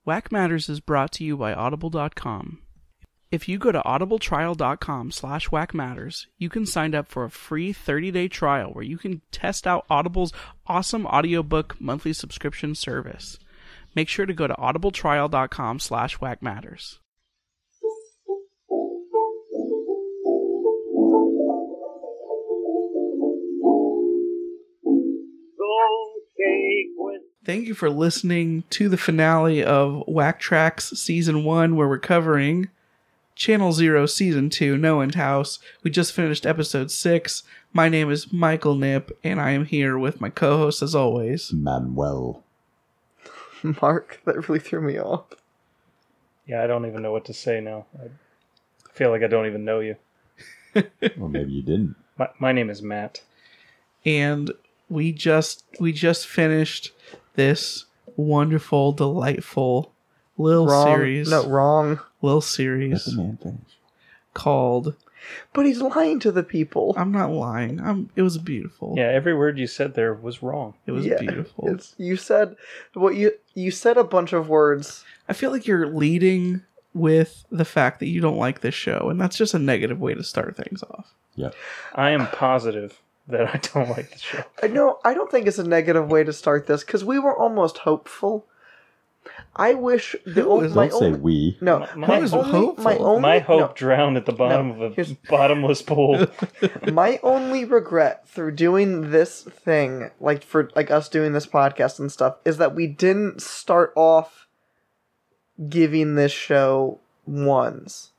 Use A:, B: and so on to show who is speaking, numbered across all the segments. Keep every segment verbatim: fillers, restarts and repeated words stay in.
A: Whack Matters is brought to you by Audible dot com. If you go to audibletrial.com slash whackmatters, you can sign up for a free thirty-day trial where you can test out Audible's awesome audiobook monthly subscription service. Make sure to go to audibletrial.com slash whackmatters. Thank you for listening to the finale of Whack Tracks Season one, where we're covering Channel Zero Season two, No End House. We just finished Episode six. My name is Michael Nip, and I am here with my co-host, as always,
B: Manuel.
C: Mark, that really threw me off.
D: Yeah, I don't even know what to say now. I feel like I don't even know you.
B: Well, maybe you didn't.
D: My, my name is Matt.
A: And we just we just finished this wonderful, delightful little
C: wrong.
A: series.
C: No, wrong.
A: Little
B: Let
A: series
B: the man finish.
A: called...
C: But he's lying to the people.
A: I'm not lying. I'm. It was beautiful.
D: Yeah, every word you said there was wrong.
A: It was
C: Yeah,
A: beautiful.
C: It's, you said what you you said a bunch of words.
A: I feel like you're leading with the fact that you don't like this show, and that's just a negative way to start things off.
B: Yeah.
D: I am positive that I don't like the show.
C: I No, I don't think it's a negative way to start this because we were almost hopeful. I wish the
A: Who
C: o-
A: is-
C: my
B: Don't say
C: only,
B: we.
C: no
D: My-
C: my,
D: my-
A: Who is
C: only,
A: hopeful?
C: my only
D: My hope
C: no.
D: drowned at the bottom
C: No,
D: of a
C: here's-
D: bottomless pool.
C: My only regret through doing this thing, like for like us doing this podcast and stuff, is that we didn't start off giving this show ones.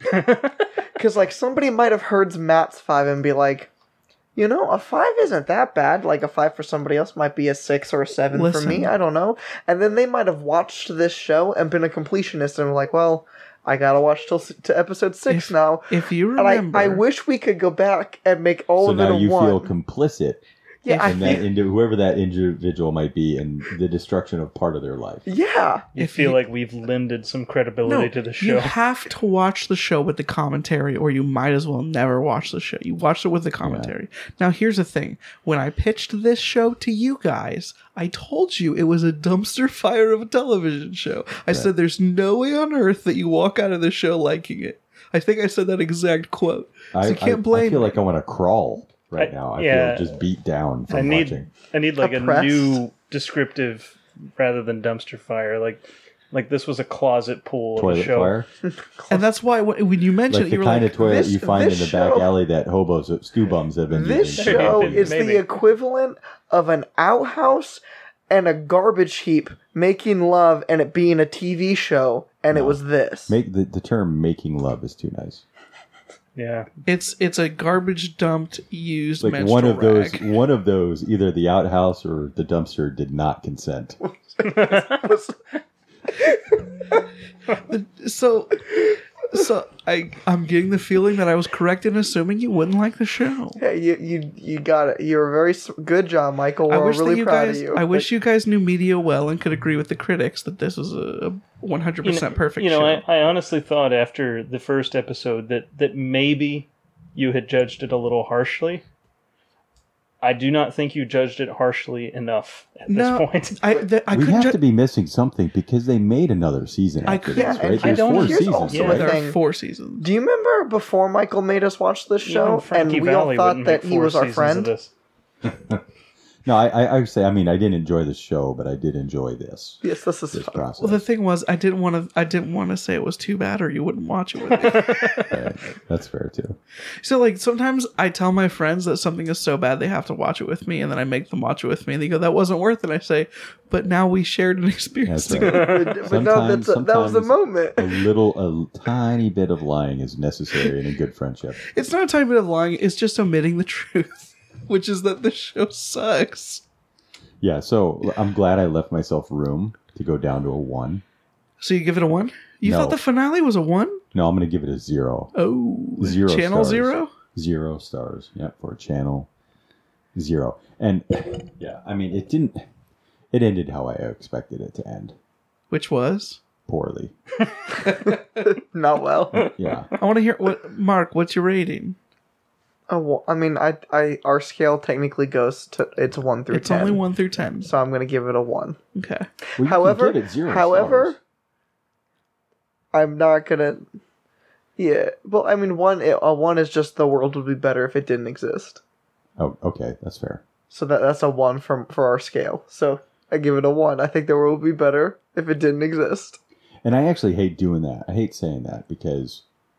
C: Because like somebody might have heard Matt's five and be like, you know, a five isn't that bad. Like a five for somebody else might be a six or a seven
A: Listen.
C: for me. I don't know. And then they might have watched this show and been a completionist and were like, well, I gotta watch till to episode six
A: If-
C: now.
A: If you
C: And
A: remember,
C: I, I wish we could go back and make all
B: So
C: of it
B: now
C: a
B: you
C: one.
B: feel complicit
C: yeah, I
B: in that
C: think,
B: indi- whoever that individual might be in the destruction of part of their life.
C: yeah.
D: You
A: If
D: feel
A: you-
D: like we've lended some credibility
A: no,
D: to the
A: you
D: show.
A: have to watch the show with the commentary, or you might as well never watch the show. You watch it with the commentary. Now, here's the thing: when I pitched this show to you guys, I told you it was a dumpster fire of a television show. I
B: Right.
A: said, "There's no way on earth that you walk out of this show liking it." I think I said that exact quote. So
B: I,
A: you can't
B: I,
A: blame
B: I feel
A: me.
B: like I want to crawl right
D: I-
B: now. I
D: yeah.
B: feel just beat down from
D: I need,
B: watching.
D: I need like
C: Oppressed.
D: a new descriptive rather than dumpster fire. Like, like this was a closet pool of a
B: Toilet
D: show.
B: fire.
A: And that's why when when you mentioned
B: Like
A: it,
B: the
A: you were
B: kind
A: like,
B: of toilet
C: this-
B: you find in
C: this
B: the back
C: show-
B: alley that hobos, stew bums have been
C: This
B: using.
C: show
D: Maybe,
C: is
D: maybe.
C: the equivalent of an outhouse and a garbage heap making love and it being a T V show, and it
B: No.
C: was this.
B: Make the, the term "making love" is too nice.
D: Yeah,
A: it's it's a garbage dumped used
B: Like
A: menstrual
B: one of those,
A: rag.
B: one of those, either the outhouse or the dumpster did not consent.
A: So, so I I'm getting the feeling that I was correct in assuming you wouldn't like the show.
C: Hey, you you you got it. You're a very s- good job, Michael.
A: I
C: We're
A: wish
C: really
A: that you
C: proud
A: guys.
C: of you.
A: I wish you guys knew media well and could agree with the critics that this was a one hundred
D: you know,
A: percent perfect
D: You know,
A: show.
D: I, I honestly thought after the first episode that that maybe you had judged it a little harshly. I do not think you judged it harshly enough at
A: no,
D: this point.
A: I th- I
B: we
A: couldn't.
B: have
A: ju-
B: to be missing something because they made another season
A: I
B: after
A: could-
B: this,
C: Yeah,
B: right?
C: and
B: There's
D: I don't-
B: four
C: here's
B: seasons,
C: also
A: yeah,
C: a
B: right?
A: there
C: thing.
A: are four seasons.
C: Do you remember before Michael made us watch this show,
D: Even
C: and
D: Frankie
C: we all
D: Valli
C: thought
D: wouldn't
C: that
D: make
C: he
D: four
C: was our
D: seasons
C: friend?
D: of this.
B: No, I, I, I would say, I mean, I didn't enjoy the show, but I did enjoy this.
C: Yes, this is
B: This
C: fun.
B: process.
A: Well, the thing was, I didn't want to. I didn't want to say it was too bad, or you wouldn't watch it with me.
B: Right. That's fair too.
A: So, like, sometimes I tell my friends that something is so bad they have to watch it with me, and then I make them watch it with me, and they go, "That wasn't worth it." I say, "But now we shared an experience
B: That's
A: together."
B: right.
C: But no,
B: Sometimes-
C: that's a, that was the
B: sometimes-
C: moment.
B: A little, a tiny bit of lying is necessary in a good friendship.
A: It's not a tiny bit of lying. It's just omitting the truth, which is that the show sucks.
B: Yeah, so I'm glad I left myself room to go down to a one.
A: So you give it a one? You
B: No.
A: thought the finale was a one?
B: No, I'm going to give it a zero.
A: Oh,
B: Zero
A: Channel
B: stars.
A: zero?
B: Zero stars. Yeah, for a channel. Zero. And yeah, I mean, it didn't, it ended how I expected it to end.
A: Which was?
B: Poorly.
C: Not well.
B: Yeah.
A: I want to hear what Mark. What's your rating?
C: Oh, well, I mean, I, I, our scale technically goes to it's one through
A: It's
C: ten.
A: only one through ten.
C: So I'm gonna give it a one.
A: Okay.
B: Well, you
C: However,
B: can give it zero
C: however,
B: stars.
C: I'm not gonna. Yeah, well, I mean, one uh, one is just the world would be better if it didn't exist.
B: Oh, okay, that's fair.
C: So that that's a one from for our scale. So I give it a one. I think the world would be better if it didn't exist.
B: And I actually hate doing that. I hate saying that because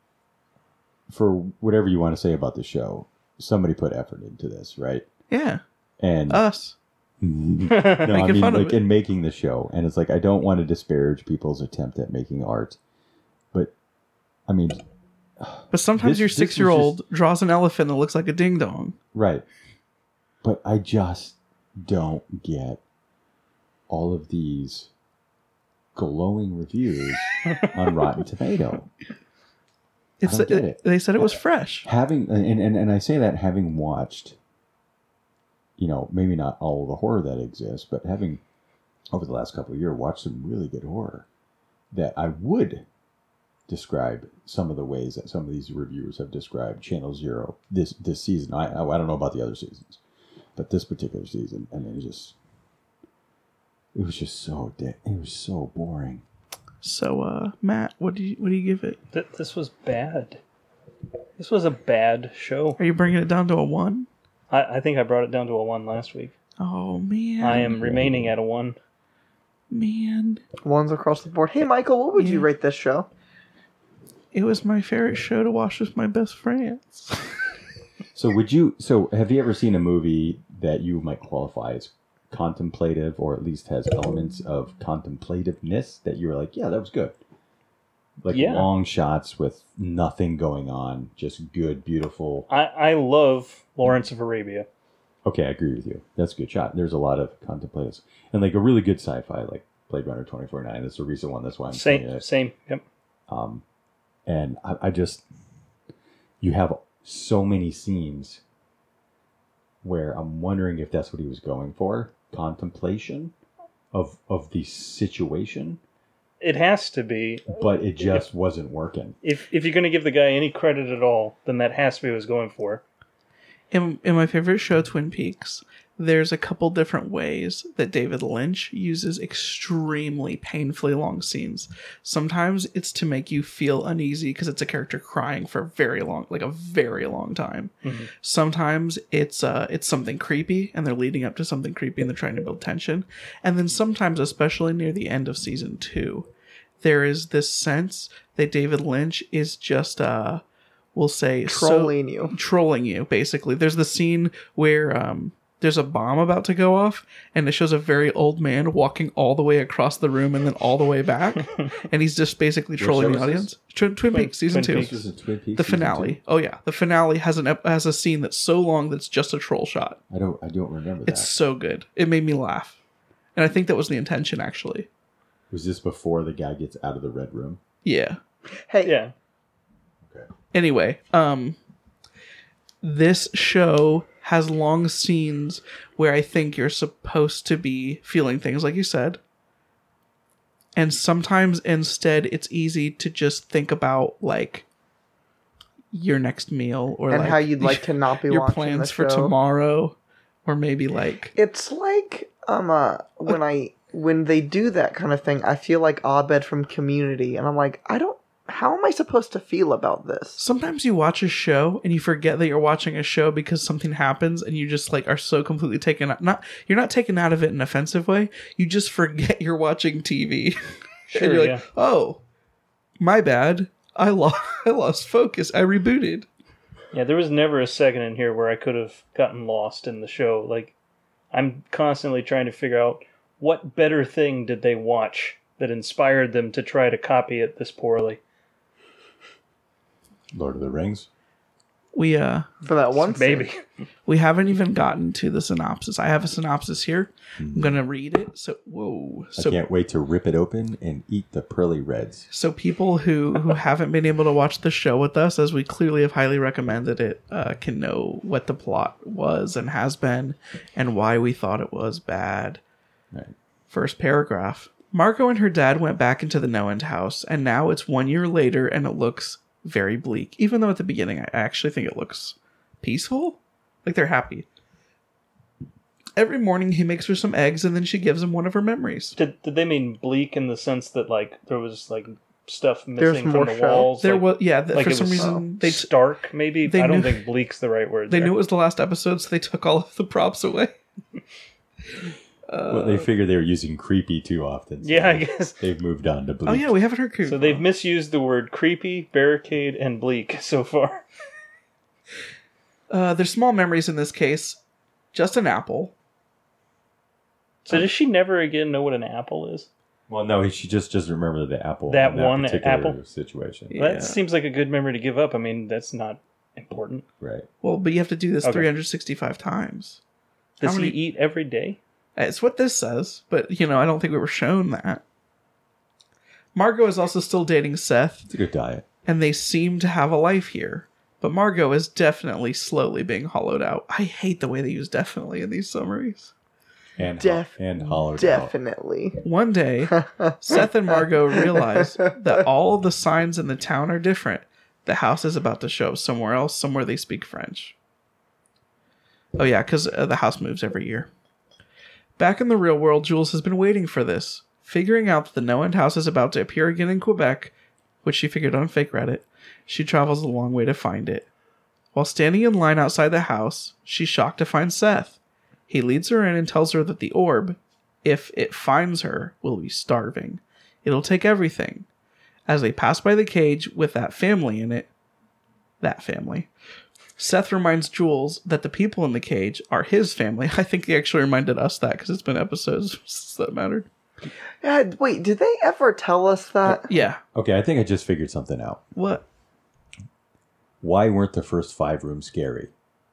B: for whatever you want to say about the show, somebody put effort into this, right?
A: Yeah.
B: And
A: Us.
B: no, I
A: Making
B: mean
A: fun of
B: like
A: it.
B: in making the show, and it's like I don't want to disparage people's attempt at making art, but I mean,
A: But sometimes
B: This-
A: your
B: this was
A: six-year-old draws an elephant that looks like a ding dong.
B: right? But I just don't get all of these glowing reviews on Rotten Tomato.
A: It's
B: don't get it.
A: They said it was fresh.
B: Having and, and and I say that having watched, you know, maybe not all the horror that exists, but having over the last couple of years watched some really good horror that I would describe some of the ways that some of these reviewers have described Channel Zero this this season. I I, I don't know about the other seasons, but this particular season, I mean, it just it was just so de- it was so boring.
A: So, uh, Matt, what do you what do you give it?
D: Th- this was bad. This was a bad show.
A: Are you bringing it down to a one?
D: I, I think I brought it down to a one last week.
A: Oh man,
D: I am remaining at a one.
A: man.
C: Ones across the board. Hey, Michael, what would you
A: Yeah.
C: rate this show?
A: It was my favorite show to watch with my best friends.
B: So would you? So have you ever seen a movie that you might qualify as contemplative, or at least has elements of contemplativeness that you were like, yeah, that was good. Like
D: Yeah.
B: long shots with nothing going on, just good, beautiful.
D: I, I love Lawrence of Arabia.
B: Okay, I agree with you. That's a good shot. There's a lot of contemplatives and like a really good sci-fi, like Blade Runner twenty forty-nine. That's a recent one. That's why I'm saying
D: Same,
B: it.
D: same. Yep.
B: Um, and I, I just, you have so many scenes where I'm wondering if that's what he was going for. Contemplation of of the situation,
D: It has to be.
B: but it just wasn't working.
D: If if you're going to give the guy any credit at all, then that has to be what he was going for.
A: in, in my favorite show, Twin Peaks, there's a couple different ways that David Lynch uses extremely painfully long scenes. Sometimes it's to make you feel uneasy because it's a character crying for very long, like a very long time.
D: Mhm.
A: Sometimes it's uh, it's something creepy and they're leading up to something creepy and they're trying to build tension. And then sometimes, especially near the end of season two, there is this sense that David Lynch is just uh, we'll say
C: Trolling
A: so,
C: you.
A: trolling you. Basically, there's the scene where um. there's a bomb about to go off, and it shows a very old man walking all the way across the room and then all the way back, and he's just basically trolling
B: show
A: the
B: is this?
A: audience. Twin, Twin Peaks season
D: Twin
A: two,
D: Peaks.
B: This is Twin Peaks
A: the
B: season
A: finale.
B: two?
A: Oh yeah, the finale has an ep- has a scene that's so long that's just a troll shot.
B: I don't. I don't remember
A: It's
B: that.
A: so good. It made me laugh, and I think that was the intention actually.
B: Was this before the guy gets out of the red room?
A: Yeah.
C: Hey,
D: Yeah.
A: Anyway, um, this show has long scenes where I think you're supposed to be feeling things like you said. And sometimes instead it's easy to just think about like your next meal or
C: and
A: like
C: how you'd like to not be
A: your
C: watching
A: plans
C: the
A: for
C: show.
A: tomorrow, or maybe like
C: It's like um uh when I when they do that kind of thing, I feel like Abed from Community, and I'm like, I don't. How am I supposed to feel about this?
A: sometimes you watch a show and you forget that you're watching a show because something happens and you just like are so completely taken out. Not you're not taken out of it in an offensive way. You just forget you're watching T V.
D: Sure,
A: and you're
D: yeah.
A: like, oh, my bad. I lost. I lost focus. I rebooted.
D: Yeah, there was never a second in here where I could have gotten lost in the show. Like, I'm constantly trying to figure out what better thing did they watch that inspired them to try to copy it this poorly.
B: Lord of the Rings.
A: We uh
C: For that one scene.
D: Maybe.
A: we haven't even gotten to the synopsis. I have a synopsis here. I'm gonna read it. So whoa.
B: I
A: So
B: can't wait to rip it open and eat the pearly reds.
A: so people who who haven't been able to watch the show with us, as we clearly have highly recommended it, uh, can know what the plot was and has been, and why we thought it was bad.
B: Right.
A: First paragraph. Margot and her dad went back into the Noend house, and now it's one year later, and it looks very bleak. Even though at the beginning, I actually think it looks peaceful. Like they're happy. Every morning, he makes her some eggs, and then she gives him one of her memories.
D: Did, did they mean bleak in the sense that, like, there was, like, stuff
C: There's
D: missing
C: more
D: from the
C: show.
D: walls.
A: There
D: like,
A: was yeah. th-
D: like
A: for
D: it
A: some
D: was
A: reason they t-
D: stark. Maybe
A: they
D: I don't
A: knew-
D: think bleak's the right word.
A: they
D: there.
A: knew it was the last episode, so they took all of the props away.
B: well, they figured they were using creepy too often. So
D: Yeah, I guess.
B: they've moved on to bleak.
A: Oh yeah, we haven't heard creepy.
D: So they've misused the word creepy, barricade, and bleak so far.
A: Uh, there's small memories in this case. Just an apple.
D: So does she never again know what an apple is?
B: Well, no, she just doesn't remember the apple.
D: That
B: in
D: one
B: particular
D: apple?
B: situation.
A: Yeah.
D: That seems like a good memory to give up. I mean, that's not important.
B: Right.
A: Well, but you have to do this
D: Okay.
A: three hundred sixty-five times.
D: Does
A: How many-
D: he eat every day?
A: It's what this says, but you know, I don't think we were shown that. Margot is also still dating Seth,
B: It's a good diet.
A: and they seem to have a life here. But Margot is definitely slowly being hollowed out. I hate the way they use definitely in these summaries.
B: And,
C: Def-
B: and hollowed out.
C: Definitely.
A: One day, Seth and Margot realize that all of the signs in the town are different. The house is about to show somewhere else, somewhere they speak French. Oh yeah, because uh, the house moves every year. Back in the real world, Jules has been waiting for this. Figuring out that the no-end house is about to appear again in Quebec, which she figured on fake Reddit, she travels a long way to find it. While standing in line outside the house, she's shocked to find Seth. He leads her in and tells her that the orb, if it finds her, will be starving. It'll take everything. As they pass by the cage with that family in it, that family, Seth reminds Jules that the people in the cage are his family. I think he actually reminded us that because it's been episodes since that mattered.
C: Yeah, wait, did they ever tell us that?
A: Yeah.
B: Okay, I think I just figured something out.
A: What?
B: Why weren't the first five rooms scary?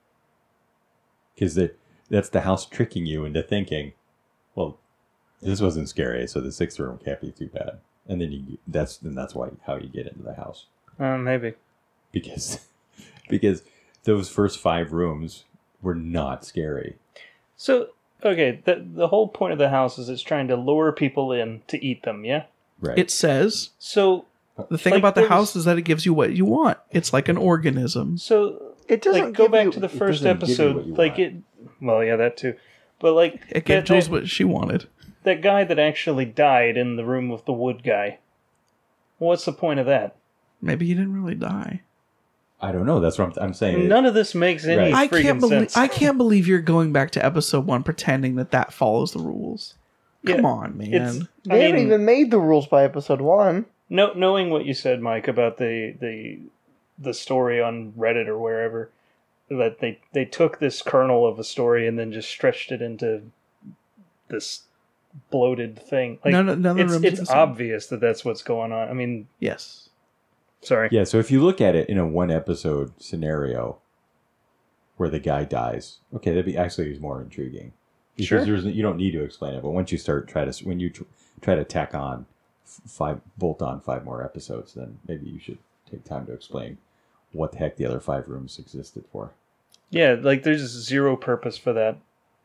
B: Because that's the house tricking you into thinking, well, this wasn't scary, so the sixth room can't be too bad. And then you that's then that's why how you get into the house.
D: Uh, maybe.
B: Because because those first five rooms were not scary.
D: So, okay, the, the whole point of the house is it's trying to lure people in to eat them, yeah?
B: Right.
A: It says
D: So,
A: the thing
D: Like,
A: about the
D: there's-
A: house is that it gives you what you want. It's like an organism.
D: so
C: It doesn't
D: like, go
C: give
D: back
C: you-
D: to the
B: it
D: first
B: doesn't give you
D: episode.
B: what you
D: Like,
B: want.
D: it. Well, yeah, that too. But, like,
A: It gave
D: that,
A: Jules
D: that,
A: what she wanted.
D: that guy that actually died in the room with the wood guy. What's the point of that?
A: Maybe he didn't really die.
B: I don't know. That's what I'm, I'm saying.
D: None of this makes any
B: Right.
A: I
D: freaking
A: can't believe
D: sense.
A: I can't believe you're going back to episode one pretending that that follows the rules. Come
D: Yeah,
A: on, man.
D: It's,
C: They
D: I
C: haven't
D: mean,
C: even made the rules by episode one.
D: no, knowing what you said, Mike, about the the the story on Reddit or wherever, that they they took this kernel of a story and then just stretched it into this bloated thing. Like,
A: None of- none of the
D: it's
A: rooms are
D: it's
A: the same.
D: obvious that that's what's going on. I mean,
A: Yes.
D: sorry.
B: Yeah, so if you look at it in a one episode scenario where the guy dies, okay, that'd be actually is more intriguing. Because
D: Sure.
B: there's you don't need to explain it, but once you start try to when you tr- try to tack on f- five bolt on five more episodes, then maybe you should take time to explain what the heck the other five rooms existed for.
D: Yeah, like there's zero purpose for that.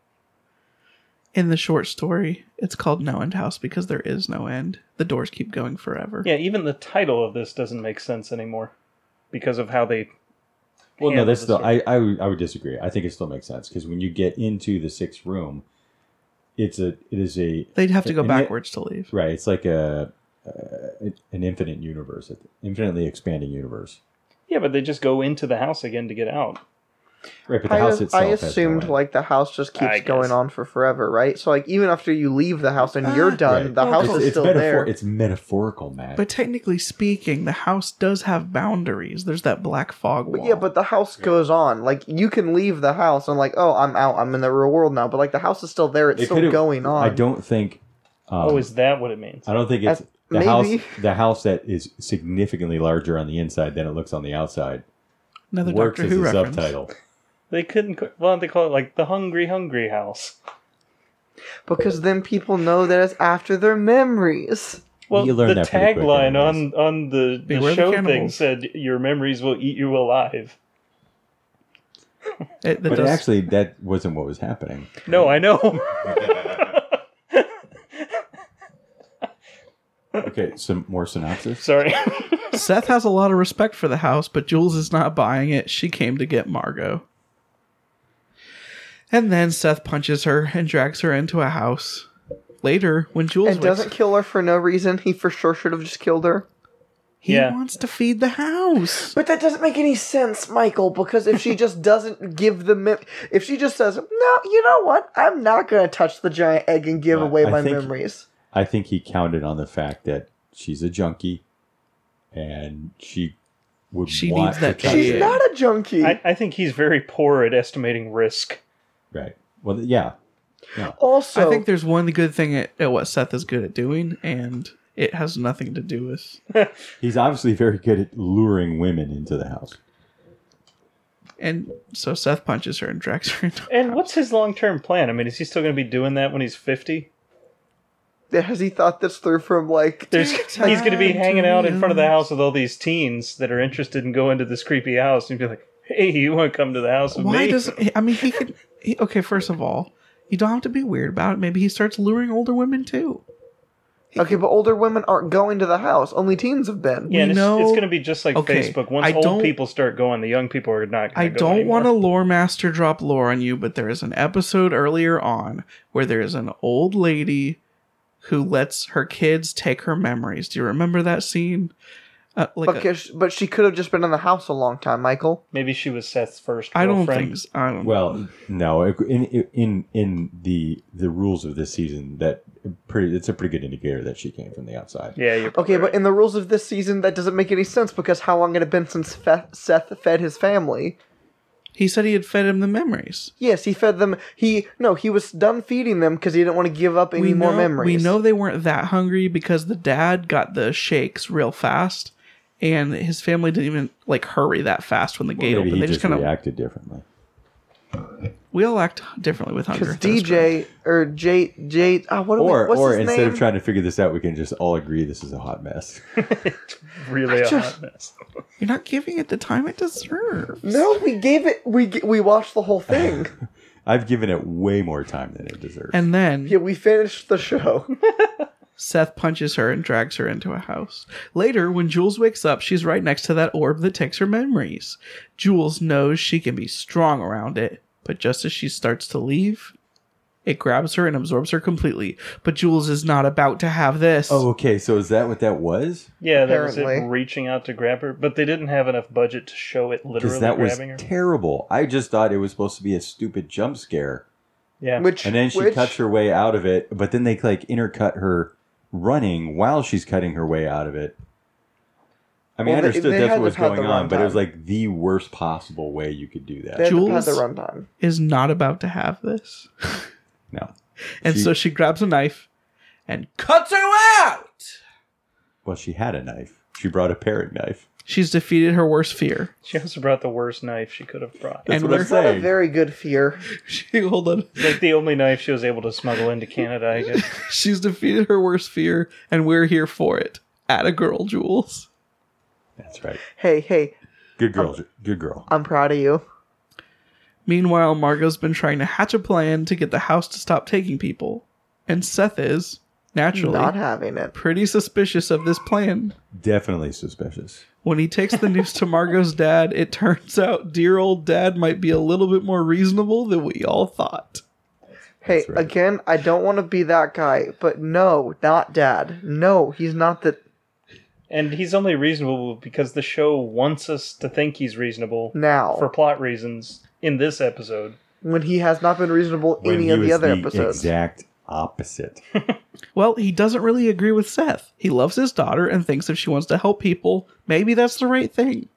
A: In the short story, it's called No End House because there is no end. The doors keep going forever.
D: Yeah, even the title of this doesn't make sense anymore because of how they.
B: Well, no,
D: handle
B: that's
D: the
B: still
D: story.
B: I, I would- I would disagree. I think it still makes sense because when you get into the sixth room, it's a it is a
A: They'd have to go
B: an-
A: backwards to leave.
B: right. It's like a uh, an infinite universe, an infinitely expanding universe.
D: Yeah, but they just go into the house again to get out.
B: Right, but the
C: I,
B: house itself.
C: I
B: has no
C: assumed
B: end.
C: like the house just
D: I
C: keeps going
D: guess.
C: on for forever, right? So like even after you leave the house and you're
A: Ah,
C: done,
B: Right.
C: the
A: Well,
C: house
A: it's-
C: is
B: it's
C: still
B: metaphor-
C: there.
B: It's metaphorical, Matt.
A: But technically speaking, the house does have boundaries. There's that black fog wall.
C: But yeah, but the house goes on. Like you can leave the house and like, oh, I'm out. I'm in the real world now. But like the house is still there. It's
B: It
C: still
B: could've-
C: going on.
B: I don't think. Um,
D: Oh, is that what it means?
B: I don't think it's
C: Uh,
B: the
C: maybe.
B: house. The house that is significantly larger on the inside than it looks on the outside
A: Another
B: works
A: Doctor
B: as
A: Who
B: a
A: reference.
B: subtitle.
D: They couldn't. ca- Why don't they call it like the Hungry Hungry House?
C: Because then people know that it's after their memories.
D: Well,
B: You learn
D: the
B: that pretty quick
D: tagline
B: anyways.
D: on on the, the
A: Beware the
D: show thing
A: cannibals.
D: said, "Your memories will eat you alive."
A: It, that
B: But
A: does-
B: actually, that wasn't what was happening.
D: No, I know.
B: Okay, some more synopsis.
D: Sorry.
A: Seth has a lot of respect for the house, but Jules is not buying it. She came to get Margot. And then Seth punches her and drags her into a house. Later, when Jules
C: And
A: wakes,
C: doesn't kill her for no reason. He for sure should have just killed her.
A: He
D: Yeah.
A: wants to feed the house.
C: But that doesn't make any sense, Michael, because if she just doesn't give the mem- if she just says, no, you know what? I'm not going to touch the giant egg and give
B: Well,
C: away
B: I
C: my
B: think-
C: memories.
B: I think he counted on the fact that she's a junkie, and she would
A: She
B: want
A: needs that
B: to touch
A: kid.
C: She's
B: it.
C: not a junkie.
D: I, I think he's very poor at estimating risk.
B: Right. Well, yeah. Yeah.
C: also,
A: I think there's one good thing at, at what Seth is good at doing, and it has nothing to do with.
B: He's obviously very good at luring women into the house.
A: And so Seth punches her and drags her into.
D: And what's his long term plan? I mean, is he still going to be doing that when he's fifty?
C: has he thought this through from like...
D: There's,
A: Take
D: he's going to be
A: time
D: hanging
A: to
D: out in front of the
A: realize.
D: house with all these teens that are interested in going to this creepy house and be like, hey, you want to come to the house with
A: Why
D: me?
A: does I mean he could? He, okay, first of all, you don't have to be weird about it. Maybe he starts luring older women too.
C: Okay, but older women aren't going to the house. Only teens have been.
D: Yeah, and it's,
A: know-
D: it's going to be just like
A: Okay,
D: Facebook. Once
A: I
D: old
A: don't-
D: people start going, the young people are not
A: I
D: going to go
A: don't want to
D: anymore.
A: lore master drop lore on you, but there is an episode earlier on where there is an old lady who lets her kids take her memories. Do you remember that scene? Uh, like a-
C: Because, but she could have just been in the house a long time, Michael.
D: Maybe she was Seth's first
A: I don't
D: girlfriend.
A: think. So. I don't.
B: Well, no. In in in the the rules of this season, that pretty it's a pretty good indicator that she came from the outside.
D: Yeah, you're
C: Okay,
D: right.
C: but in the rules of this season, that doesn't make any sense because how long had it been since Fe- Seth fed his family?
A: He said he had fed him the memories.
C: Yes, he fed them. He no, he was done feeding them because he didn't want to give up any more
A: know,
C: memories.
A: We know they weren't that hungry because the dad got the shakes real fast, and his family didn't even like hurry that fast when the gate
B: Maybe
A: opened.
B: he
A: They
B: just
A: just kind of
B: reacted differently.
A: we all act differently with hunger.
C: because
A: That is
C: D J or J J. Ah, what do we,
B: Or
C: what's
B: or
C: his
B: instead
C: name?
B: of trying to figure this out, we can just all agree this is a hot mess.
D: really a
C: just-
D: hot mess.
A: correct. You're not giving it the time it deserves.
C: No, we gave it. We g- we watched the whole thing.
B: I've given it way more time than it deserves.
A: And then
C: Yeah, we finished the show.
A: Seth punches her and drags her into a house. Later, when Jules wakes up, she's right next to that orb that takes her memories. Jules knows she can be strong around it, but just as she starts to leave, it grabs her and absorbs her completely. But Jules is not about to have this.
B: oh, okay. So is that what that was?
D: Yeah, that was it,
C: Apparently.
D: reaching out to grab her. But they didn't have enough budget to show it literally
B: Because that was
D: grabbing her.
B: terrible. I just thought it was supposed to be a stupid jump scare,
D: Yeah.
C: Which
B: and then she
C: which,
B: cuts her way out of it. But then they like intercut her running while she's cutting her way out of it. I mean,
C: Well,
B: I
C: they-
B: understood
C: they
B: that's
C: had
B: what was
C: to have
B: going
C: the
B: on, but it was
C: runtime.
B: like the worst possible way you could do that.
C: They had to
A: Jules-
C: pad the runtime.
A: Is not about to have this.
B: No.
A: And
B: She-
A: so she grabs a knife and cuts her out!
B: Well, she had a knife. She brought a paring knife.
A: She's defeated her worst fear.
D: She also brought the worst knife she could have brought.
B: That's
A: And
B: what I'm
A: we're-
C: It's not a
B: saying.
C: very good fear.
A: She, hold on.
D: It's like the only knife she was able to smuggle into Canada, I guess.
A: She's defeated her worst fear, and we're here for it. At a girl, Jules.
B: That's right.
C: Hey, hey,
B: Good girl. Ju- Good girl.
C: I'm proud of you.
A: Meanwhile, Margot's been trying to hatch a plan to get the house to stop taking people. And Seth is, naturally,
C: Not having it.
A: pretty suspicious of this plan.
B: Definitely suspicious.
A: When he takes the news to Margot's dad, it turns out dear old dad might be a little bit more reasonable than we all thought.
C: Hey,
B: That's right.
C: again, I don't want to be that guy, but no, not dad. No, he's not the
D: And he's only reasonable because the show wants us to think he's reasonable
C: now.
D: for plot reasons in this episode.
C: when he has not been reasonable
B: When
C: any
B: he
C: of
B: was
C: the other
B: the
C: episodes.
B: exact opposite.
A: Well, he doesn't really agree with Seth. He loves his daughter and thinks if she wants to help people, maybe that's the right thing.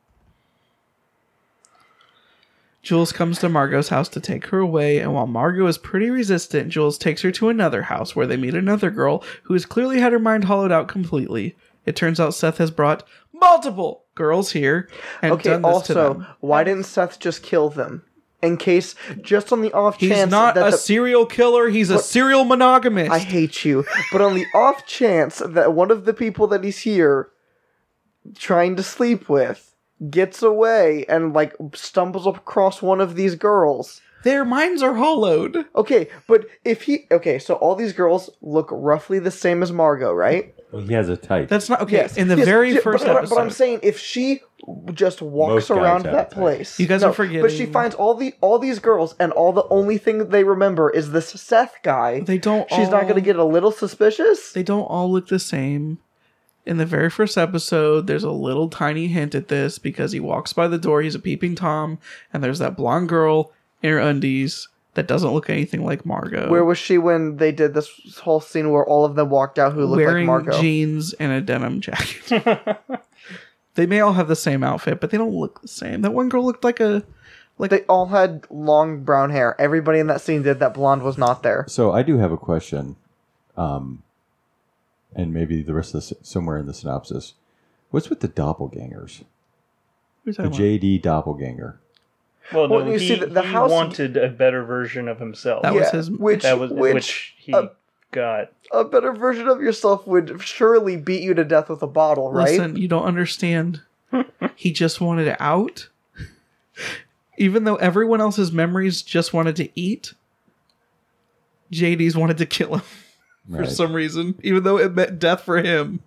A: Jules comes to Margot's house to take her away, and while Margot is pretty resistant, Jules takes her to another house where they meet another girl who has clearly had her mind hollowed out completely. It turns out Seth has brought multiple girls here and
C: Okay,
A: done this to
C: also,
A: them.
C: why didn't Seth just kill them? In case, just on the off
A: He's
C: chance
A: not
C: that
A: a
C: the,
A: serial killer, he's a serial monogamist.
C: I hate you. But on the off chance that one of the people that he's here trying to sleep with gets away and like stumbles across one of these girls.
A: Their minds are hollowed.
C: Okay, but if he okay, so all these girls look roughly the same as Margot, right?
B: Well, he has a type.
A: That's not okay.
C: Yes.
A: In the
C: yes,
A: very
C: yeah,
A: first
C: but,
A: episode,
C: but I'm saying if she just walks
B: Most guys
C: around
B: have a
C: that
B: type.
C: place,
A: You guys
C: no,
A: are forgetting-
C: But she finds all the all these girls, and all the only thing they remember is this Seth guy.
A: they don't.
C: She's
A: all,
C: not going to get a little suspicious.
A: They don't all look the same. In the very first episode, there's a little tiny hint at this because he walks by the door, he's a peeping Tom, and there's that blonde girl in her undies that doesn't look anything like Margot.
C: Where was she when they did this whole scene where all of them walked out who looked
A: wearing
C: like Margot?
A: jeans and a denim jacket. They may all have the same outfit, but they don't look the same. That one girl looked like a... like
C: They all had long brown hair. Everybody in that scene did. That blonde was not there.
B: So I do have a question, um, and maybe the rest of this somewhere in the synopsis. What's with the doppelgangers?
A: Who's
B: The
A: that one?
B: J D doppelganger.
D: Well,
C: Well,
D: no,
C: you
D: he,
C: see, the- the
D: he
C: house-
D: wanted a better version of himself.
A: That was his-
C: which,
D: that was
C: which,
D: which, he
C: uh,
D: got.
C: a better version of yourself would surely beat you to death with a bottle, right?
A: Listen, you don't understand. He just wanted out. Even though everyone else's memories just wanted to eat, J D's wanted to kill him for
B: Right.
A: some reason, even though it meant death for him.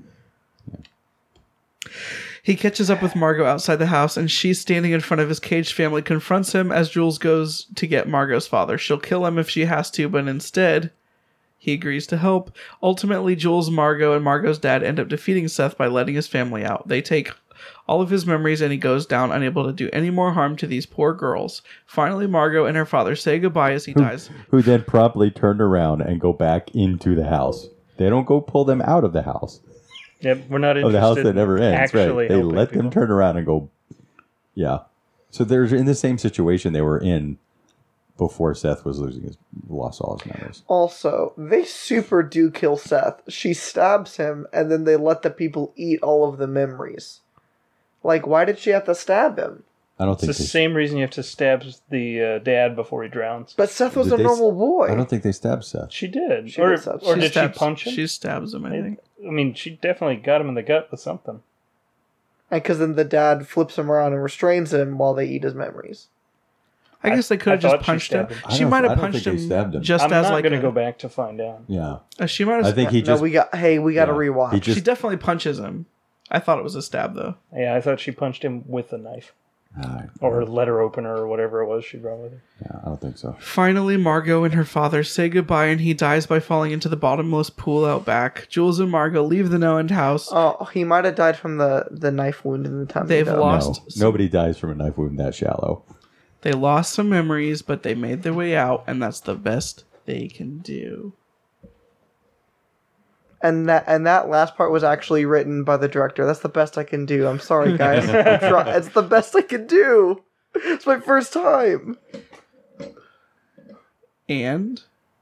A: He catches up with Margot outside the house, and she's standing in front of his caged family, confronts him as Jules goes to get Margot's father. She'll kill him if she has to, but instead, he agrees to help. Ultimately, Jules, Margot, and Margot's dad end up defeating Seth by letting his family out. They take all of his memories, and he goes down unable to do any more harm to these poor girls. Finally, Margot and her father say goodbye as he dies.
B: Who then promptly turned around and go back into the house. They don't go pull them out of the house.
D: Yep, we're not
B: Of
D: interested
B: the house that
D: in
B: never ends.
D: actually
B: Right. They
D: helping
B: let
D: people.
B: them turn around and go. Yeah. So they're in the same situation they were in before Seth was losing his lost all his memories.
C: Also, they super do kill Seth. She stabs him, and then they let the people eat all of the memories. Like, why did she have to stab him?
B: I don't
D: It's
B: think
D: the
B: they,
D: same reason you have to stab the uh, dad before he drowns.
C: But Seth was
B: Did
C: a
B: they-
C: normal boy.
B: I don't think they stabbed Seth.
D: She did.
C: She
D: or
C: did stab-
D: or
C: she
D: did
A: stabs-
D: she punch him?
A: She stabs him, I think.
D: I mean, she definitely got him in the gut with something.
C: And because then the dad flips him around and restrains him while they eat his memories.
A: I guess they could have
D: I
A: just
D: thought she
A: punched him.
D: stabbed him.
B: I
A: She
B: don't-
A: might
B: I
A: have
B: don't
A: punched
B: think they
A: him,
B: stabbed him.
A: just
D: I'm
A: as
D: not
A: like
D: going to
A: a-
D: go back to find out.
B: Yeah.
A: uh, she might have.
B: I think he
C: no,
B: just.
C: we got. Hey, we got to
B: Yeah.
C: rewatch.
B: He just-
A: she definitely punches him. I thought it was a stab though.
D: Yeah, I thought she punched him with a knife.
B: Ah,
D: Or a letter opener or whatever it was she brought with her.
B: yeah, I don't think so.
A: Finally, Margot and her father say goodbye, and he dies by falling into the bottomless pool out back. Jules and Margot leave the no-end house.
C: Oh, he might have died from the, the knife wound in the tummy.
A: They've
C: though.
A: lost-
B: No,
A: some-
B: nobody dies from a knife wound that shallow.
A: They lost some memories, but they made their way out, and that's the best they can do.
C: And that and that last part was actually written by the director. That's the best I can do. I'm sorry, guys. I'm try- it's the best I can do. It's my first time.
A: And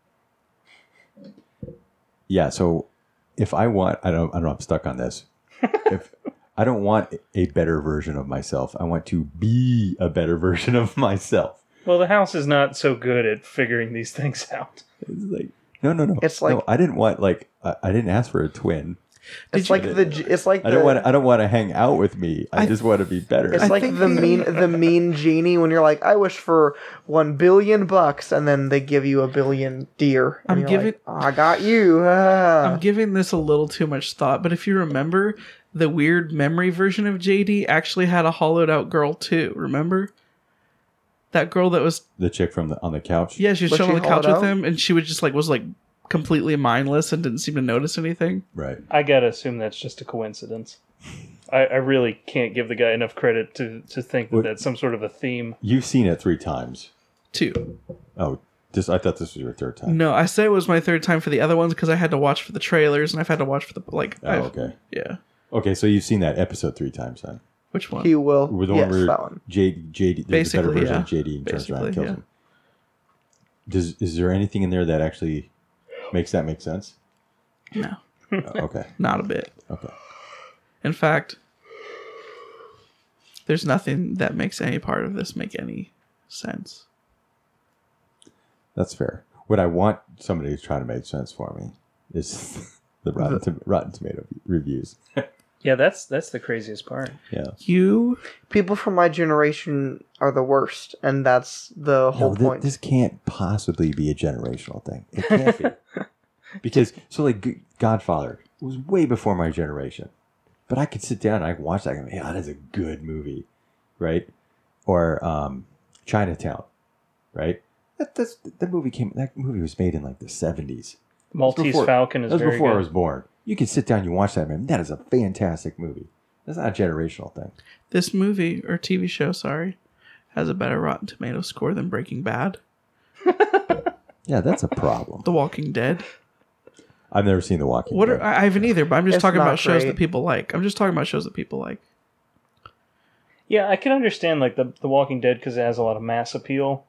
B: Yeah, so if I want, I don't, I don't know, I'm stuck on this. If I don't want a better version of myself, I want to be a better version of myself.
D: Well, the house is not so good at figuring these things out.
B: It's like, no, no, no.
C: It's like-
B: no, I didn't want like, I, I didn't ask for a twin.
C: It's
A: you-
C: like the. G- It's like
B: I
C: the.
B: don't want, I don't want to hang out with me. I,
A: I-
B: just want to be better.
C: It's
A: I
C: like
A: think
C: the
A: the-
C: mean the mean genie when you're like, I wish for one billion bucks, and then they give you a billion deer. And
A: I'm
C: you're
A: giving-
C: like, "Oh, I got you. ah."
A: I'm giving this a little too much thought, but if you remember, the weird memory version of J D actually had a hollowed out girl too. Remember? That girl that was
B: The chick from the on the couch.
A: yeah, she was
C: Was
A: chilling
C: she
A: on the couch
C: hollowed
A: with
C: out?
A: him, and she would just like was like completely mindless and didn't seem to notice anything.
B: Right.
D: I gotta assume that's just a coincidence. I, I really can't give the guy enough credit to, to think that
B: What-
D: that's some sort of a theme.
B: You've seen it three times.
A: Two.
B: Oh, just I thought this was your third time.
A: No, I say it was my third time for the other ones because I had to watch for the trailers and I've had to watch for the like.
B: Oh,
A: I've-
B: okay.
A: Yeah.
B: Okay, so you've seen that episode three times then.
A: Which one?
C: He will.
B: With the
C: Yes,
B: one where
C: that one.
B: J, JD, there's a better
A: Basically,
B: version
A: yeah.
B: of J D and turns around and
A: Basically,
B: kills
A: yeah.
B: him. Does is there anything in there that actually makes that make sense?
A: No,
B: Oh, okay,
A: not a bit.
B: okay.
A: In fact, there's nothing that makes any part of this make any sense.
B: That's fair. What I want somebody to try to make sense for me is the Rotten, Tom- Rotten Tomato reviews.
D: Yeah, that's that's the craziest part.
B: Yeah.
A: You
C: People from my generation are the worst, and that's the whole
B: No, thi-
C: point.
B: this can't possibly be a generational thing. It can't be. Because, so like G- Godfather was way before my generation. But I could sit down and I could watch that and go, yeah, that is a good movie. Right? Or um, Chinatown. Right? That, that's, that movie came, that movie was made in like the seventies.
D: Maltese
B: before-
D: Falcon is
B: That was
D: very
B: before
D: good.
B: I was born. you can sit down and you watch that, man. That is a fantastic movie. That's not a generational thing.
A: This movie, or T V show, sorry, has a better Rotten Tomato score than Breaking Bad,
B: Yeah, that's a problem.
A: The Walking Dead.
B: I've never seen The Walking
A: What
B: Dead.
A: are, I haven't either, but I'm just
C: It's
A: talking
C: not
A: about shows
C: great.
A: that people like. I'm just talking about shows that people like.
D: Yeah, I can understand like the the Walking Dead because it has a lot of mass appeal.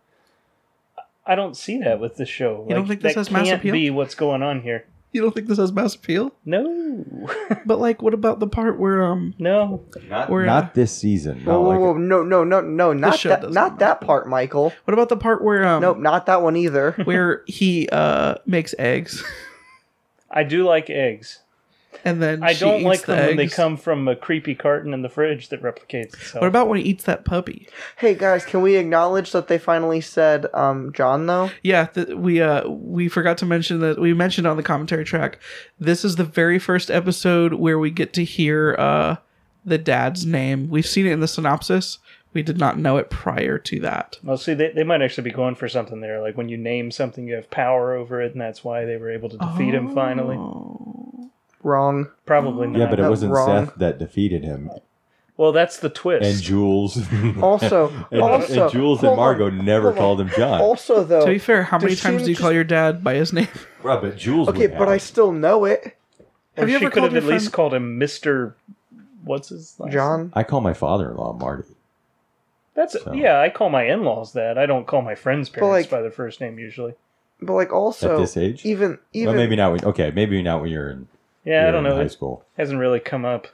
D: I don't see that with this show.
A: You don't
D: Like,
A: think this
D: that
A: has mass
D: can't
A: appeal?
D: be what's going on here.
A: You don't think this has mass appeal?
D: No,
A: But like, what about the part where um,
D: no.
B: Not,
A: We're,
B: not
A: uh,
B: this season.
C: Whoa,
B: Not
C: whoa,
B: like
C: whoa, no, no, no, no, not
A: show
C: that,
A: doesn't
C: not that
A: matter.
C: part, Michael.
A: what about the part where um,
C: Nope, not that one either.
A: where he uh makes eggs,
D: I do like eggs.
A: and then
D: I
A: she
D: don't
A: eats
D: like
A: the
D: them when they
A: eggs.
D: come from a creepy carton in the fridge that replicates itself.
A: What about when he eats that puppy?
C: Hey guys, can we acknowledge that they finally said um John though?
A: Yeah, th- we uh we forgot to mention that we mentioned on the commentary track. This is the very first episode where we get to hear uh the dad's name. We've seen it in the synopsis. We did not know it prior to that.
D: Well, see, they, they might actually be going for something there. Like when you name something, you have power over it, and that's why they were able to defeat him finally.
A: Oh.
C: Wrong.
D: Probably not.
B: yeah, but it
C: That's
B: wasn't
C: wrong.
B: Seth that defeated him.
D: Well, that's the twist.
B: And Jules.
C: Also,
B: and,
C: also,
B: and Jules and
C: hold on,
B: Margot never
C: hold on.
B: called him John.
C: Also, though,
A: To be fair, how many
C: does she
A: times do you
C: just-
A: call your dad by his name?
B: Right, but Jules
C: okay,
B: would
C: but I
B: have.
C: still know it,
A: Have you
D: she
A: ever
D: could
A: called
D: have
A: your
D: at least
A: friend-
D: called him Mister What's his last name?
C: John.
B: I call my father-in-law Marty.
D: That's
B: So-
D: yeah. I call my in-laws that. I don't call my friends' parents
C: like-
D: by their first name usually.
C: But like, also,
B: At this age?
C: even even
B: Well, maybe not. When, okay, maybe not when you're in,
D: Yeah,
B: you're
D: I don't
B: in
D: know.
B: high
D: It
B: school.
D: hasn't really come up.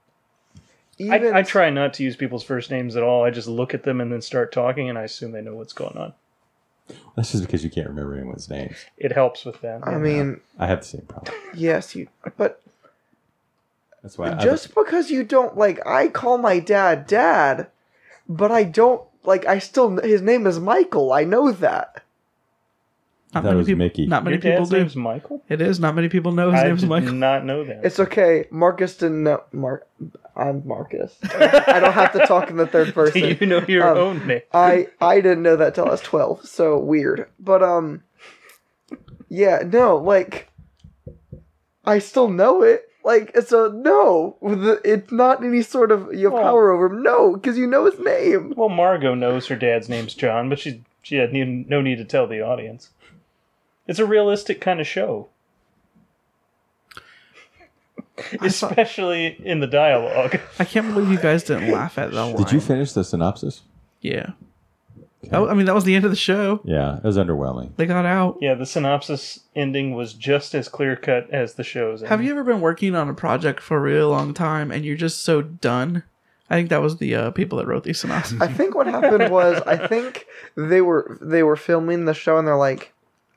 C: even
D: I, I try not to use people's first names at all. I just look at them and then start talking, and I assume they know what's going on.
B: That's just because you can't remember anyone's names.
D: It helps with that.
C: I mean,
B: I have the same problem.
C: yes, you. But
B: That's why. I,
C: just because you don't like, I call my dad Dad, but I don't like. I still his name is Michael. I know that.
A: Not
B: thought it
A: many
B: was
A: people.
B: Mickey.
A: Not many
D: Your
A: people
D: dad's
A: do.
D: name's Michael?
A: It is. Not many people know his
D: I
A: name's
D: did
A: Michael.
D: not know that.
C: It's okay. Marcus didn't know. Mark, I'm Marcus. I don't have to talk in the third person.
D: you know your
C: Um,
D: own name.
C: I I didn't know that till I was twelve. So weird. But um, yeah, no, like I still know it. Like it's a no. The- It's not any sort of you have
D: Well-
C: power over him. No, because you know his name.
D: Well, Margot knows her dad's name's John, but she she had need, no need to tell the audience. It's a realistic kind of show, especially in the dialogue.
A: I can't believe you guys didn't laugh at that line.
B: Did you finish the synopsis?
A: Yeah. That wa- I mean, that was the end of the show.
B: Yeah, it was underwhelming.
A: They got out.
D: Yeah, the synopsis ending was just as clear cut as the show's.
A: Have
D: ending.
A: you ever been working on a project for a really long time and you're just so done? I think that was the uh, people that wrote these synopses.
C: I think what happened was I think they were they were filming the show and they're like,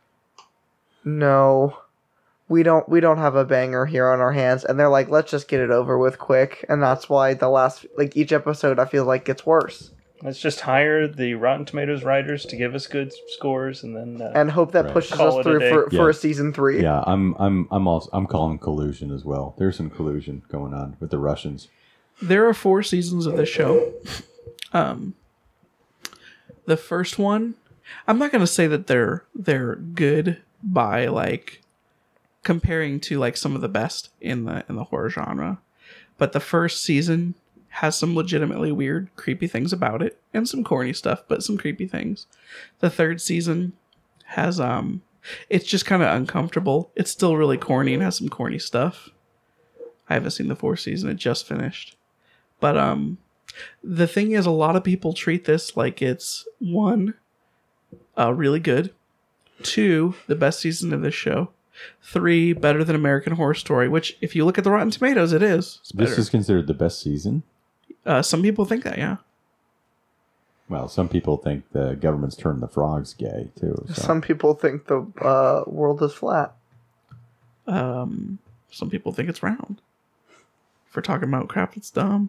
C: no, we don't we don't have a banger here on our hands, and they're like, let's just get it over with quick, and that's why the last like each episode I feel like gets worse,
D: Let's just hire the Rotten Tomatoes writers to give us good scores, and then uh,
C: and hope that
B: Right.
C: pushes
D: Call
C: us
D: it a
C: through
D: day.
C: for, for
B: Yeah.
C: a season three.
B: Yeah, I'm I'm I'm also I'm calling collusion as well. There's some collusion going on with the Russians.
A: There are four seasons of this show. Um, the first one, I'm not gonna say that they're they're good by like comparing to like some of the best in the in the horror genre, but the first season has some legitimately weird, creepy things about it, and some corny stuff, but some creepy things. The third season has um, it's just kind of uncomfortable. It's still really corny and has some corny stuff. I haven't seen the fourth season; it just finished. But um, the thing is, a lot of people treat this like it's one, uh, really good, two, the best season of this show, three, better than American Horror Story. Which, if you look at the Rotten Tomatoes, it is. It's better.
B: This is considered the best season.
A: Uh, some people think that, yeah.
B: Well, some people think the government's turned the frogs gay too. So.
C: Some people think the uh, world is flat.
A: Um, some people think it's round. If we're talking about crap that's dumb.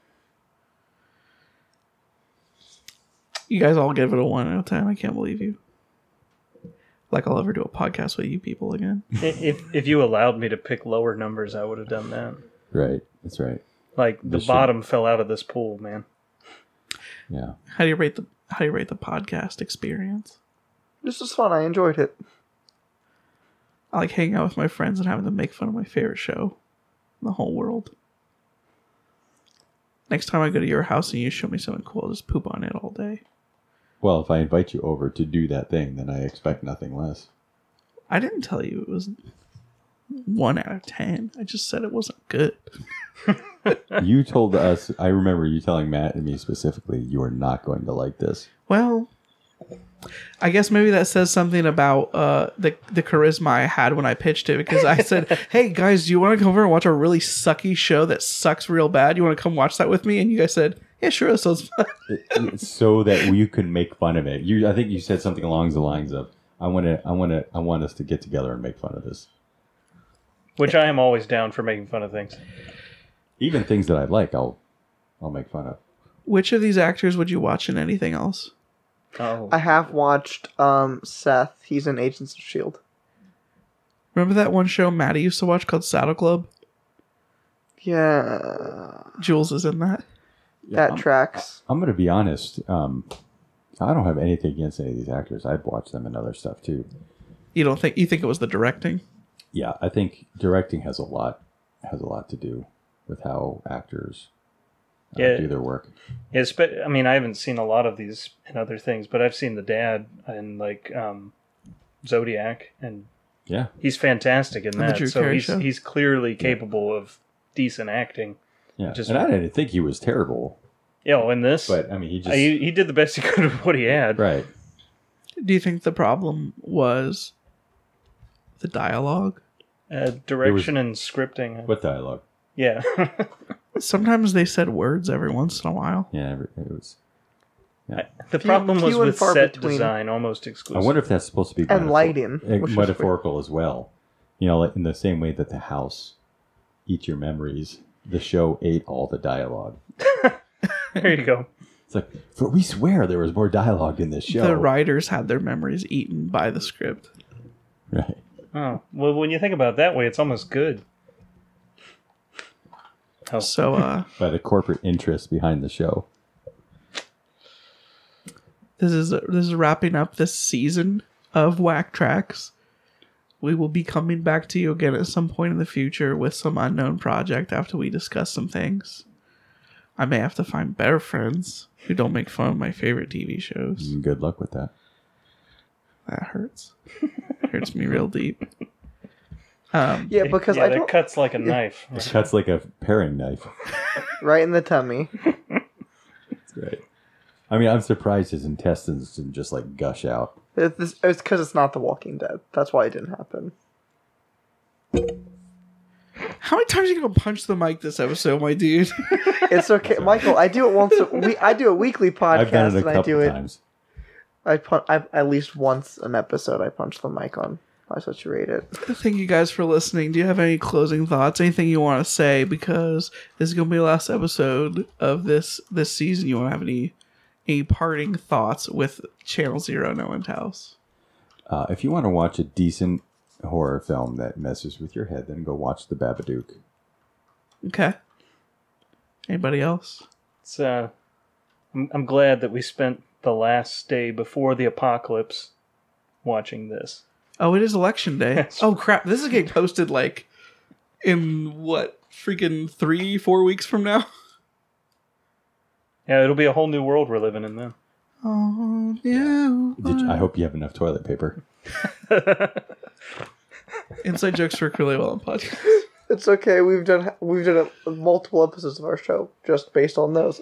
A: You guys all give it a one out of ten. I can't believe you. Like I'll ever do a podcast with you people again.
D: if if you allowed me to pick lower numbers, I would have done that.
B: Right, that's right.
D: Like the
B: This should-
D: bottom fell out of this pool, man.
B: Yeah,
A: How do you rate the How do you rate the podcast experience?
C: This was fun. I enjoyed it.
A: I like hanging out with my friends and having them make fun of my favorite show in the whole world. Next time I go to your house and you show me something cool, I'll just poop on it all day.
B: Well, if I invite you over to do that thing, then I expect nothing less.
A: I didn't tell you it was one out of ten. I just said it wasn't good.
B: You told us, I remember you telling Matt and me specifically, you are not going to like this.
A: Well, I guess maybe that says something about uh, the the charisma I had when I pitched it, because I said, hey guys, do you want to come over and watch a really sucky show that sucks real bad? You want to come watch that with me? And you guys said, yeah, sure, that sounds fun.
B: It, it's so that you can make fun of it. You, I think you said something along the lines of, I want to, I want to, I want us to get together and make fun of this.
D: Which I am always down for making fun of things.
B: Even things that I like, I'll, I'll make fun of.
A: Which of these actors would you watch in anything else?
D: Oh,
C: I have watched um, Seth. He's in Agents of S H I E L D.
A: Remember that one show Maddie used to watch called Saddle Club?
C: Yeah.
A: Jules is in that.
C: That
B: I'm,
C: tracks.
B: I'm going to be honest. Um, I don't have anything against any of these actors. I'd watch them in other stuff too.
A: You don't think you think it was the directing?
B: Yeah, I think directing has a lot has a lot to do with how actors uh,
D: Yeah.
B: do their work.
D: yeah, spe- I mean, I haven't seen a lot of these in other things, but I've seen The Dad and like um, Zodiac, and
B: Yeah,
D: he's fantastic in
A: And the
D: that.
A: Drew
D: So
A: Carey
D: he's
A: Show.
D: he's clearly capable of decent acting.
B: yeah.
D: Just-
B: and I didn't think he was terrible,
D: You know, in this,
B: but I mean, he just
D: I, he did the best he could with what he had.
B: right.
A: Do you think the problem was the dialogue?
D: Uh, direction and scripting.
B: What dialogue?
D: Yeah.
A: Sometimes they said words every once in a while.
B: Yeah, it was.
D: The problem was
C: few and
D: with
C: far
D: set
C: between.
D: design, almost
B: I
D: exclusive.
B: wonder if that's supposed to be
C: And
B: metaphor-
C: lighting,
B: eh,
C: which is
B: metaphorical as well. You know, like in the same way that the house eats your memories, the show ate all the dialogue.
D: There you go.
B: It's like, for we swear there was more dialogue in this show.
A: The writers had their memories eaten by the script.
B: Right.
D: Oh, well, when you think about it that way, it's almost good. Oh,
A: So, uh,
B: By the corporate interest behind the show.
A: this is this is wrapping up this season of Whack Tracks. We will be coming back to you again at some point in the future with some unknown project after we discuss some things. I may have to find better friends who don't make fun of my favorite T V shows.
B: Good luck with that.
A: That hurts. Hurts me real deep. Um,
C: Yeah, because
D: yeah,
C: I
D: that
C: don't...
D: cuts like a knife.
B: It cuts like a paring knife.
C: Right in the tummy.
B: That's great. I mean, I'm surprised his intestines didn't just like gush out.
C: It's because it's not The Walking Dead. That's why it didn't happen.
A: how many times are you gonna punch the mic this episode, my dude?
C: It's okay, Michael. I do it once. A we I do a weekly podcast,
B: I've done it a
C: and I
B: couple
C: do it.
B: times.
C: I pun- I've, at least once an episode. I punch the mic on. That's what you rate it.
A: Thank you guys for listening. Do you have any closing thoughts? Anything you want to say? Because this is gonna be the last episode of this this season. You want to have any any parting thoughts with Channel Zero No One's House?
B: Uh, if you want to watch a decent horror film that messes with your head, then go watch The Babadook.
A: Okay. Anybody else?
D: It's, uh, I'm, I'm glad that we spent the last day before the apocalypse watching this.
A: Oh, it is election day. Oh crap! This is getting posted like in what freaking three, four weeks from now.
D: Yeah, it'll be a whole new world we're living in then.
A: Oh no!
B: Did you, I hope you have enough toilet paper.
A: Inside jokes work really well on podcasts.
C: It's okay. We've done we've done a, multiple episodes of our show just based on those.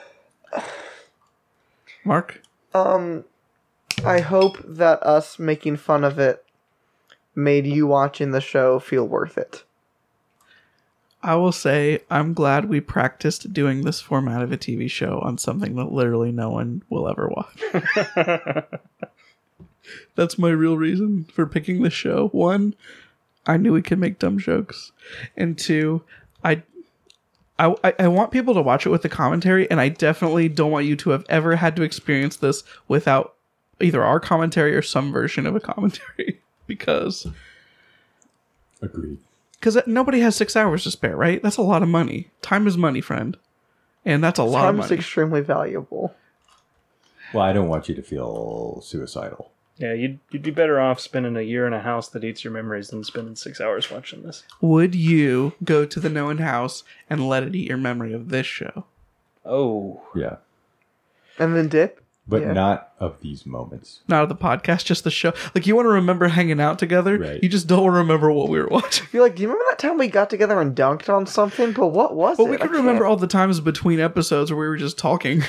A: Mark,
C: Um, I hope that us making fun of it made you watching the show feel worth it.
A: I will say I'm glad we practiced doing this format of a T V show on something that literally no one will ever watch. That's my real reason for picking this show. One, I knew we could make dumb jokes. And two, I, I, I want people to watch it with the commentary, and I definitely don't want you to have ever had to experience this without either our commentary or some version of a commentary. because
B: Agreed.
A: because nobody has six hours to spare, right? That's a lot of money. Time is money, friend. And that's a lot of
C: Time is
A: money.
C: extremely valuable.
B: Well, I don't want you to feel suicidal.
D: Yeah, you'd, you'd be better off spending a year in a house that eats your memories than spending six hours watching this.
A: Would you go to the known house and let it eat your memory of this show?
D: Oh.
B: Yeah.
C: And then dip?
B: But
C: Yeah.
B: not of these moments.
A: Not of the podcast, just the show. Like, you want to remember hanging out together,
B: Right.
A: you just don't remember what we were watching.
C: You're like, do you remember that time we got together and dunked on something? But what was
A: But
C: it?
A: we
C: I
A: can
C: can't-
A: remember all the times between episodes where we were just talking.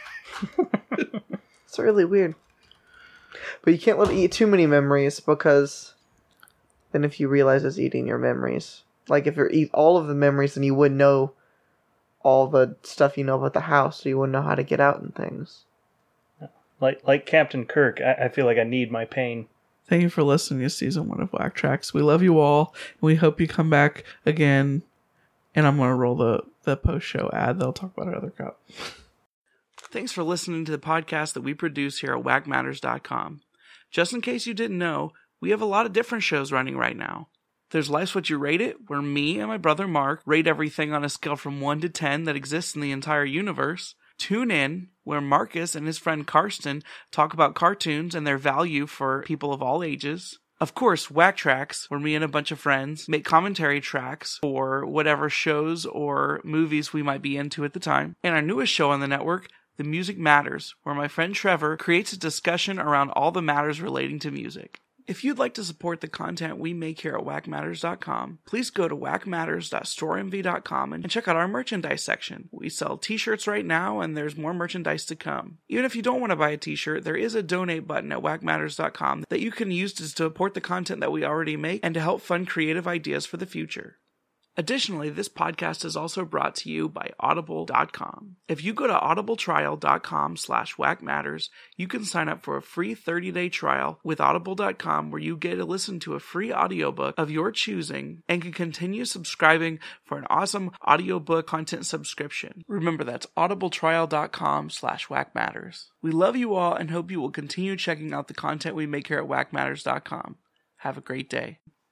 C: It's really weird. But you can't let it eat too many memories, because then if you realize it's eating your memories, like if you eat all of the memories, then you wouldn't know all the stuff you know about the house, so you wouldn't know how to get out and things.
D: Like like Captain Kirk, I, I feel like I need my pain.
A: Thank you for listening to season one of Whack Tracks. We love you all. And we hope you come back again. And I'm going to roll the, the post-show ad. They'll talk about our other crap. Thanks for listening to the podcast that we produce here at whack matters dot com. Just in case you didn't know, we have a lot of different shows running right now. There's Life's What You Rate It, where me and my brother Mark rate everything on a scale from one to ten that exists in the entire universe. Tune In, where Marcus and his friend Karsten talk about cartoons and their value for people of all ages. Of course, Whack Tracks, where me and a bunch of friends make commentary tracks for whatever shows or movies we might be into at the time. And our newest show on the network, The Music Matters, where my friend Trevor creates a discussion around all the matters relating to music. If you'd like to support the content we make here at whack matters dot com, please go to whack matters dot store m v dot com and check out our merchandise section. We sell t-shirts right now, and there's more merchandise to come. Even if you don't want to buy a t-shirt, there is a donate button at whack matters dot com that you can use to support the content that we already make and to help fund creative ideas for the future. Additionally, this podcast is also brought to you by audible dot com. If you go to audible trial dot com slash whack matters, you can sign up for a free thirty-day trial with audible dot com, where you get to listen to a free audiobook of your choosing and can continue subscribing for an awesome audiobook content subscription. Remember, that's audible trial dot com slash whack matters. We love you all and hope you will continue checking out the content we make here at whack matters dot com. Have a great day.